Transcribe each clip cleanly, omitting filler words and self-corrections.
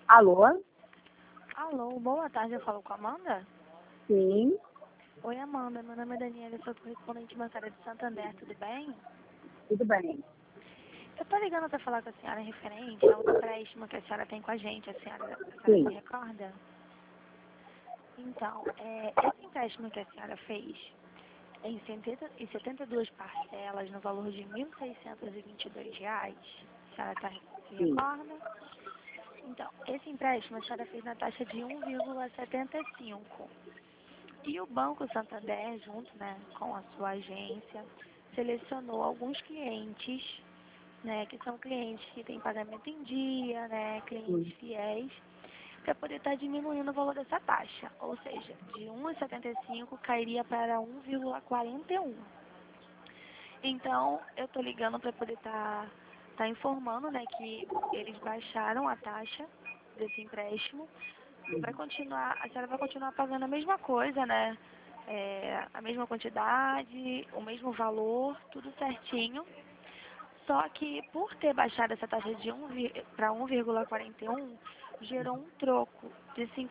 Alô? Alô, boa tarde, eu falo com a Amanda? Sim, Oi, Amanda, meu nome é Daniela, eu sou correspondente bancária de Santander, tudo bem? tudo bem. Eu tô ligando pra falar com a senhora referente ao empréstimo que a senhora tem com a gente, a senhora Sim, se recorda? Então, esse empréstimo que a senhora fez em 72 parcelas no valor de R$ 1.622, a senhora se sim. recorda? Então, esse empréstimo a senhora fez na taxa de 1,75. E o Banco Santander, junto, né, com a sua agência, selecionou alguns clientes, né, que são clientes que têm pagamento em dia, né, clientes Hum, fiéis, para poder estar diminuindo o valor dessa taxa. Ou seja, de 1,75 cairia para 1,41. Então, eu estou ligando para poder tá informando, né, que eles baixaram a taxa desse empréstimo. Vai continuar, a senhora vai continuar pagando a mesma coisa, né? A mesma quantidade, o mesmo valor, tudo certinho. Só que por ter baixado essa taxa de para 1,41, gerou um troco de R$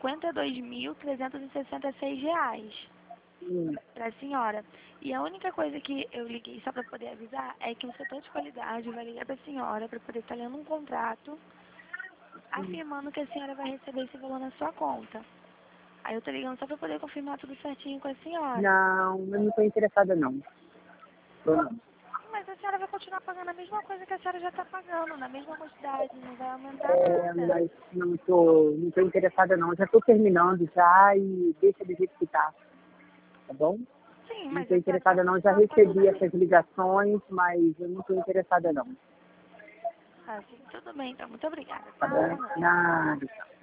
52.366 hum. para a senhora. E a única coisa que eu liguei só para poder avisar é que o setor de qualidade vai ligar para a senhora para poder estar lendo um contrato afirmando que a senhora vai receber esse valor na sua conta. Aí eu tô ligando só pra poder confirmar tudo certinho com a senhora. Não, eu não estou interessada não. Tô não. Mas a senhora vai continuar pagando a mesma coisa que a senhora já tá pagando, na mesma quantidade, não vai aumentar É, nada. mas não tô interessada não. Já estou terminando já e deixa do jeito que tá bom? Sim, Não mas estou a senhora vai interessada não. Já continuar pagando a recebi essas mesma. ligações, mas eu não estou interessada não. Ah, sim, tudo bem, então. Muito obrigada, Tá tá? bom? Boa noite. Nada.